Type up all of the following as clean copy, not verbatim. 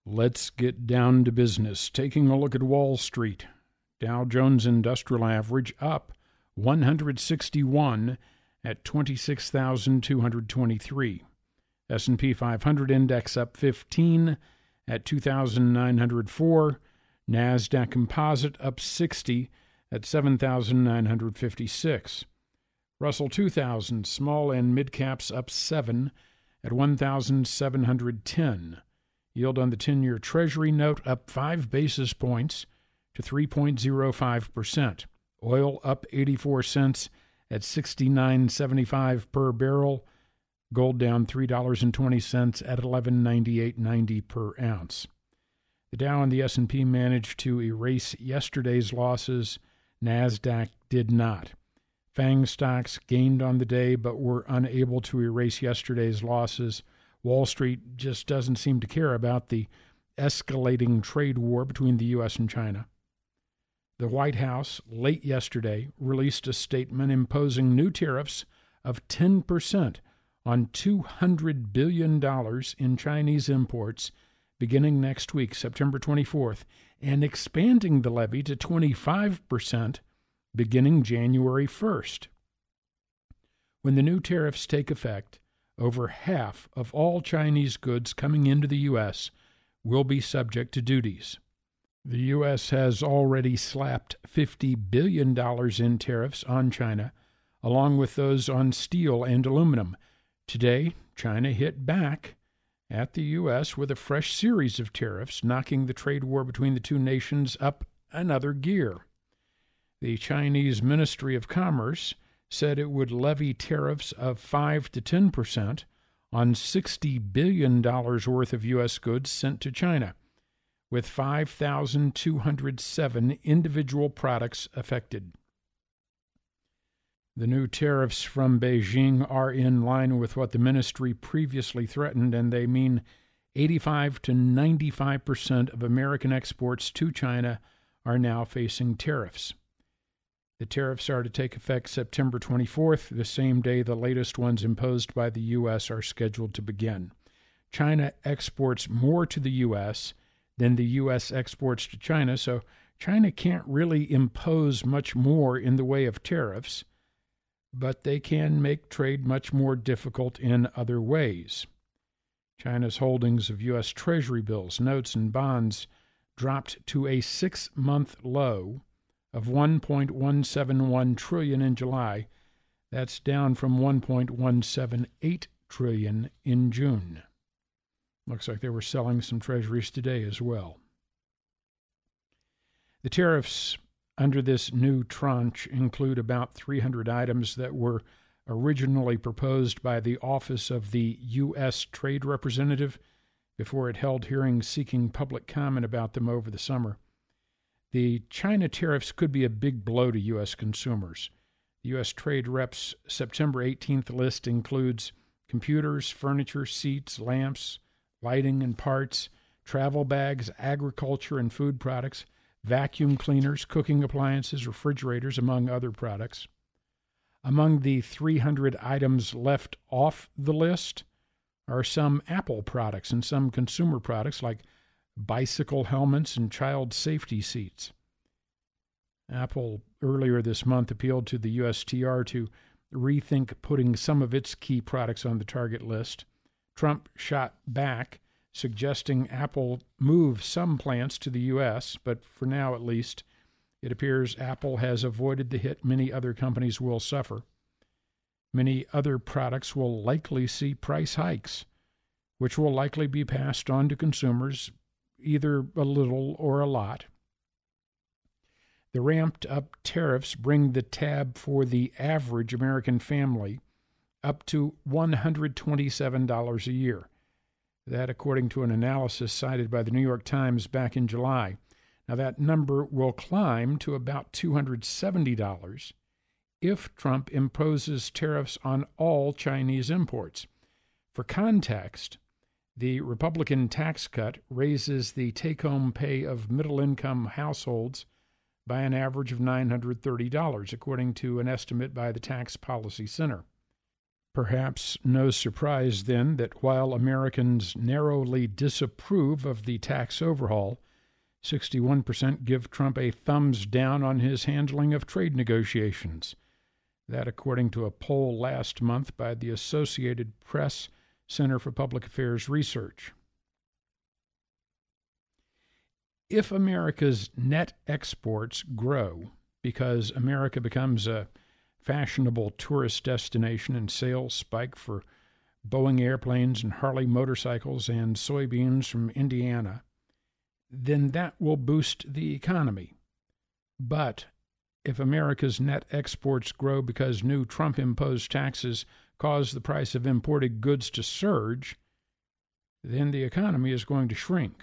Let's get down to business. Taking a look at Wall Street. Dow Jones Industrial Average up 161 at 26,223. S&P 500 Index up 15 at 2,904. NASDAQ Composite up 60 at 7,956. Russell 2000 Small and Mid Caps up 7 at 1,710. Yield on the 10-year Treasury note up 5 basis points to 3.05%. Oil up 84 cents at $69.75 per barrel. Gold down $3.20 at $11.9890 per ounce. The Dow and the S&P managed to erase yesterday's losses. NASDAQ did not. FANG stocks gained on the day but were unable to erase yesterday's losses. Wall Street just doesn't seem to care about the escalating trade war between the U.S. and China. The White House, late yesterday, released a statement imposing new tariffs of 10% on $200 billion in Chinese imports beginning next week, September 24th, and expanding the levy to 25% beginning January 1st. When the new tariffs take effect, over half of all Chinese goods coming into the U.S. will be subject to duties. The U.S. has already slapped $50 billion in tariffs on China, along with those on steel and aluminum. Today, China hit back at the U.S. with a fresh series of tariffs, knocking the trade war between the two nations up another gear. The Chinese Ministry of Commerce said it would levy tariffs of 5 to 10% on $60 billion worth of U.S. goods sent to China, with 5,207 individual products affected. The new tariffs from Beijing are in line with what the ministry previously threatened, and they mean 85 to 95% of American exports to China are now facing tariffs. The tariffs are to take effect September 24th, the same day the latest ones imposed by the U.S. are scheduled to begin. China exports more to the U.S. than the U.S. exports to China, so China can't really impose much more in the way of tariffs, but they can make trade much more difficult in other ways. China's holdings of U.S. Treasury bills, notes, and bonds dropped to a 6-month low of $1.171 trillion in July. That's down from $1.178 trillion in June. Looks like they were selling some treasuries today as well. The tariffs under this new tranche include about 300 items that were originally proposed by the Office of the U.S. Trade Representative before it held hearings seeking public comment about them over the summer. The China tariffs could be a big blow to U.S. consumers. The U.S. Trade Rep's September 18th list includes computers, furniture, seats, lamps, lighting and parts, travel bags, agriculture and food products, vacuum cleaners, cooking appliances, refrigerators, among other products. Among the 300 items left off the list are some Apple products and some consumer products like bicycle helmets and child safety seats. Apple earlier this month appealed to the USTR to rethink putting some of its key products on the target list. Trump shot back, suggesting Apple move some plants to the U.S., but for now at least, it appears Apple has avoided the hit many other companies will suffer. Many other products will likely see price hikes, which will likely be passed on to consumers, either a little or a lot. The ramped-up tariffs bring the tab for the average American family up to $127 a year. That, according to an analysis cited by the New York Times back in July. Now, that number will climb to about $270 if Trump imposes tariffs on all Chinese imports. For context, the Republican tax cut raises the take-home pay of middle-income households by an average of $930, according to an estimate by the Tax Policy Center. Perhaps no surprise, then, that while Americans narrowly disapprove of the tax overhaul, 61% give Trump a thumbs down on his handling of trade negotiations. That, according to a poll last month by the Associated Press Center for Public Affairs Research. If America's net exports grow because America becomes a fashionable tourist destination and sales spike for Boeing airplanes and Harley motorcycles and soybeans from Indiana, then that will boost the economy. But if America's net exports grow because new Trump-imposed taxes cause the price of imported goods to surge, then the economy is going to shrink.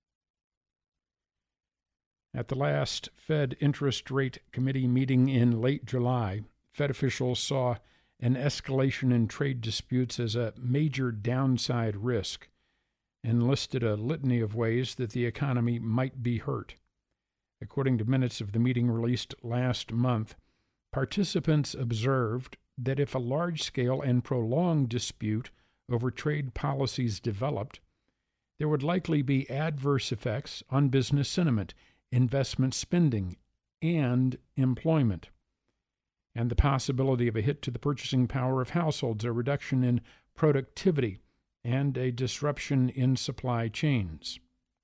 At the last Fed Interest Rate Committee meeting in late July, Fed officials saw an escalation in trade disputes as a major downside risk and listed a litany of ways that the economy might be hurt. According to minutes of the meeting released last month, participants observed that if a large-scale and prolonged dispute over trade policies developed, there would likely be adverse effects on business sentiment, investment spending, and employment, and the possibility of a hit to the purchasing power of households, a reduction in productivity, and a disruption in supply chains.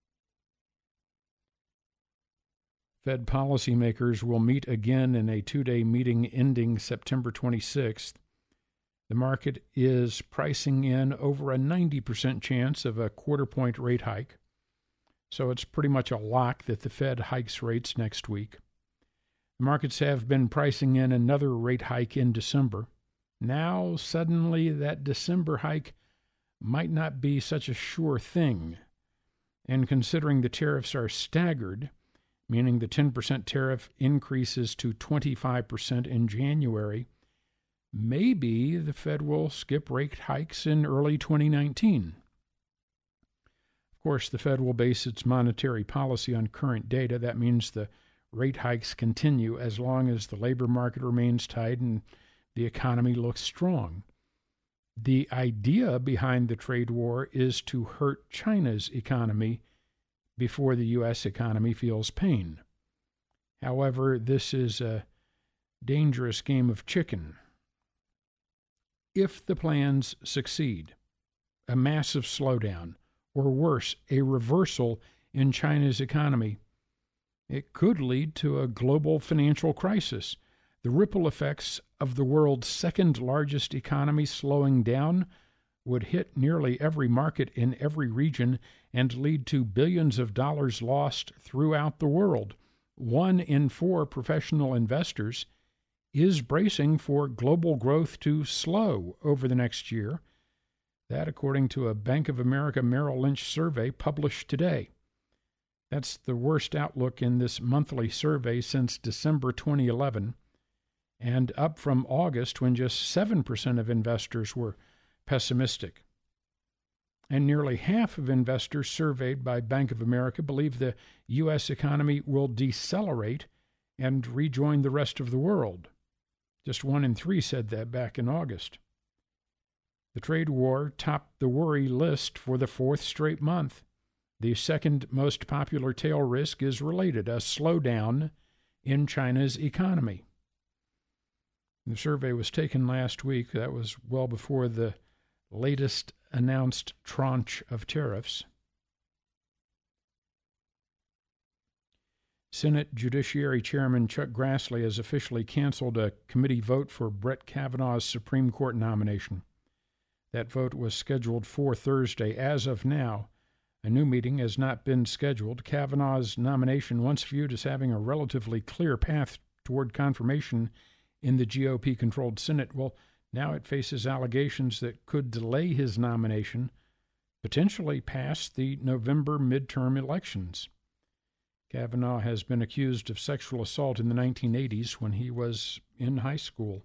Fed policymakers will meet again in a two-day meeting ending September 26th. The market is pricing in over a 90% chance of a quarter-point rate hike, so it's pretty much a lock that the Fed hikes rates next week. The markets have been pricing in another rate hike in December. Now, suddenly, that December hike might not be such a sure thing. And considering the tariffs are staggered, meaning the 10% tariff increases to 25% in January, maybe the Fed will skip rate hikes in early 2019. Of course, the Fed will base its monetary policy on current data. That means the rate hikes continue as long as the labor market remains tight and the economy looks strong. The idea behind the trade war is to hurt China's economy before the U.S. economy feels pain. However, this is a dangerous game of chicken. If the plans succeed, a massive slowdown, or worse, a reversal in China's economy, it could lead to a global financial crisis. The ripple effects of the world's second-largest economy slowing down would hit nearly every market in every region and lead to billions of dollars lost throughout the world. 1 in 4 professional investors is bracing for global growth to slow over the next year. That, according to a Bank of America Merrill Lynch survey published today. That's the worst outlook in this monthly survey since December 2011, and up from August when just 7% of investors were pessimistic. And nearly half of investors surveyed by Bank of America believe the U.S. economy will decelerate and rejoin the rest of the world. Just 1 in 3 said that back in August. The trade war topped the worry list for the 4th straight month. The second most popular tail risk is related, a slowdown in China's economy. The survey was taken last week. That was well before the latest announced tranche of tariffs. Senate Judiciary Chairman Chuck Grassley has officially canceled a committee vote for Brett Kavanaugh's Supreme Court nomination. That vote was scheduled for Thursday. As of now, a new meeting has not been scheduled. Kavanaugh's nomination, once viewed as having a relatively clear path toward confirmation in the GOP-controlled Senate, well, now it faces allegations that could delay his nomination, potentially past the November midterm elections. Kavanaugh has been accused of sexual assault in the 1980s when he was in high school.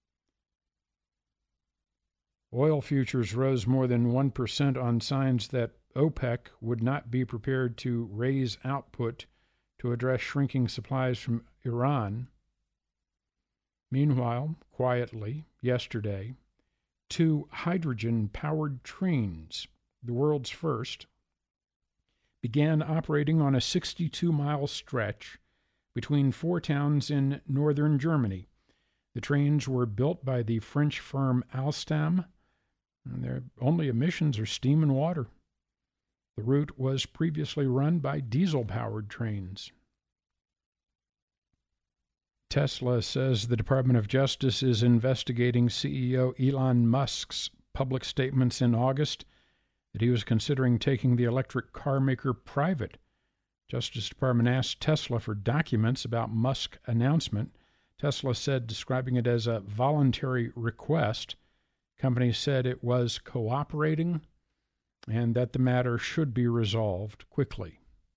Oil futures rose more than 1% on signs that OPEC would not be prepared to raise output to address shrinking supplies from Iran. Meanwhile, quietly, yesterday, two hydrogen-powered trains, the world's first, began operating on a 62-mile stretch between four towns in northern Germany. The trains were built by the French firm Alstom, and their only emissions are steam and water. The route was previously run by diesel-powered trains. Tesla says the Department of Justice is investigating CEO Elon Musk's public statements in August that he was considering taking the electric car maker private. Justice Department asked Tesla for documents about Musk's announcement. Tesla said, describing it as a voluntary request. Company said it was cooperating and that the matter should be resolved quickly.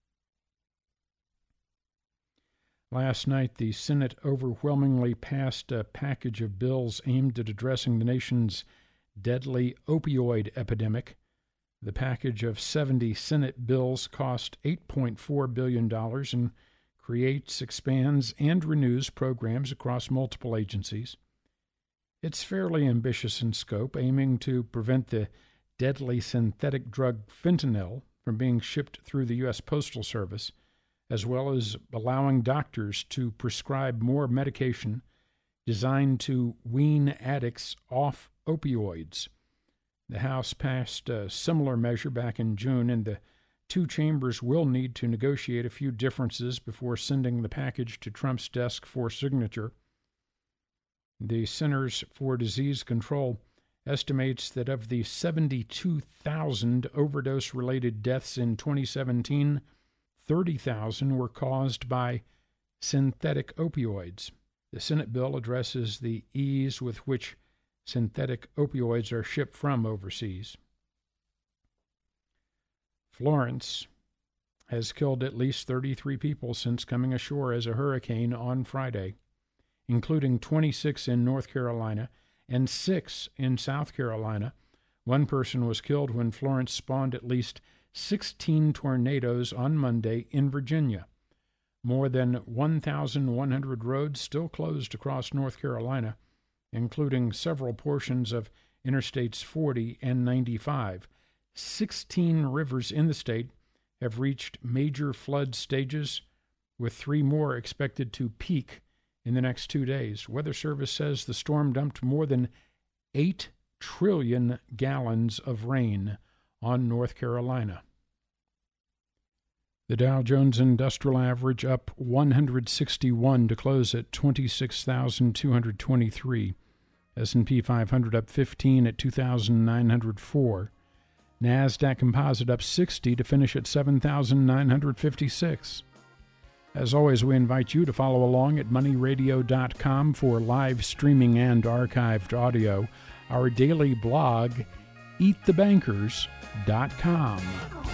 Last night, the Senate overwhelmingly passed a package of bills aimed at addressing the nation's deadly opioid epidemic. The package of 70 Senate bills cost $8.4 billion and creates, expands, and renews programs across multiple agencies. It's fairly ambitious in scope, aiming to prevent the deadly synthetic drug fentanyl from being shipped through the U.S. Postal Service, as well as allowing doctors to prescribe more medication designed to wean addicts off opioids. The House passed a similar measure back in June, and the two chambers will need to negotiate a few differences before sending the package to Trump's desk for signature. The Centers for Disease Control estimates that of the 72,000 overdose-related deaths in 2017, 30,000 were caused by synthetic opioids. The Senate bill addresses the ease with which synthetic opioids are shipped from overseas. Florence has killed at least 33 people since coming ashore as a hurricane on Friday, including 26 in North Carolina and 6 in South Carolina. One person was killed when Florence spawned at least 16 tornadoes on Monday in Virginia. More than 1,100 roads still closed across North Carolina, including several portions of Interstates 40 and 95. 16 rivers in the state have reached major flood stages, with 3 more expected to peak in the next 2 days. Weather Service says the storm dumped more than 8 trillion gallons of rain on North Carolina. The Dow Jones Industrial Average up 161 to close at 26,223. S&P 500 up 15 at 2,904. NASDAQ Composite up 60 to finish at 7,956. As always, we invite you to follow along at moneyradio.com for live streaming and archived audio. Our daily blog, eatthebankers.com.